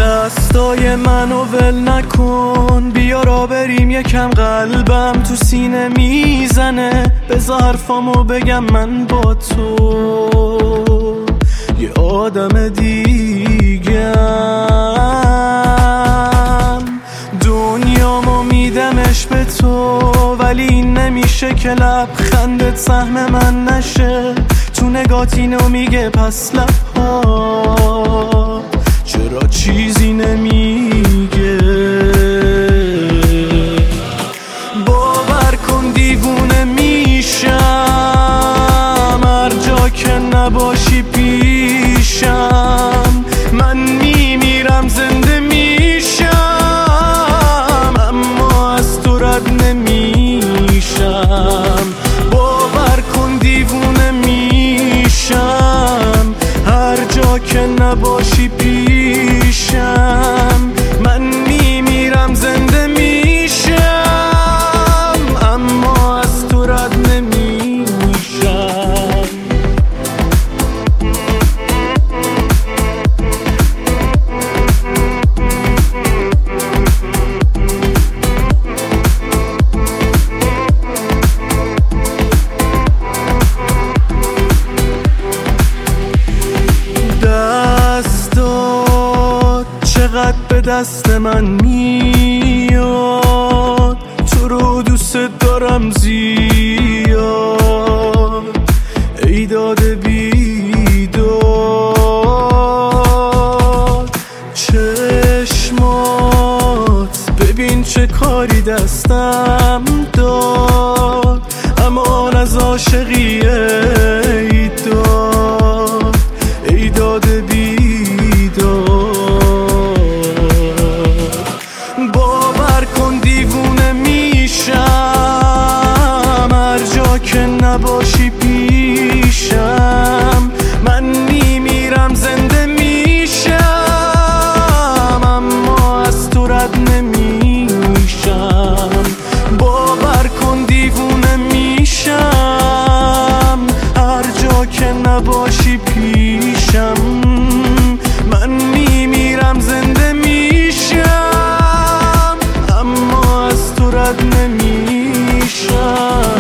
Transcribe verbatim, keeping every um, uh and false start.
دستای منو ول نکن، بیا را بریم یکم، قلبم تو سینه میزنه. بذار حرفامو بگم من با تو یه آدم دیگم. دنیامو میدمش به تو، ولی این نمیشه که لبخندت سهم من نشه. تو نگات اینو میگه پس لبها چرا چیزی نمیگه. باور کن دیوونه میشم هر جا که نباشی پیشم. من میمیرم زنده میشم، اما از تو رد نمیشم. باور کن دیوونه میشم هر جا که نباشی پیشم. من میمیرم زنده میشم، اما از تو رد نمیشم. دستات چقدر به دست من میاد، تو رو دوست دارم زیاد. ای داده بیداد چشمات، ببین چه کاری دستم داد. اما از عاشقی ای داد، ای داده بیداد. باور کن دیوونه میشم هر جا که نباشی پیشم. من میمیرم زنده میشم، اما از تو رد نمیشم. باور کن دیوونه میشم هر جا که نباشی پیشم. من میمیرم زنده میشم، اما از تو رد نمیشم.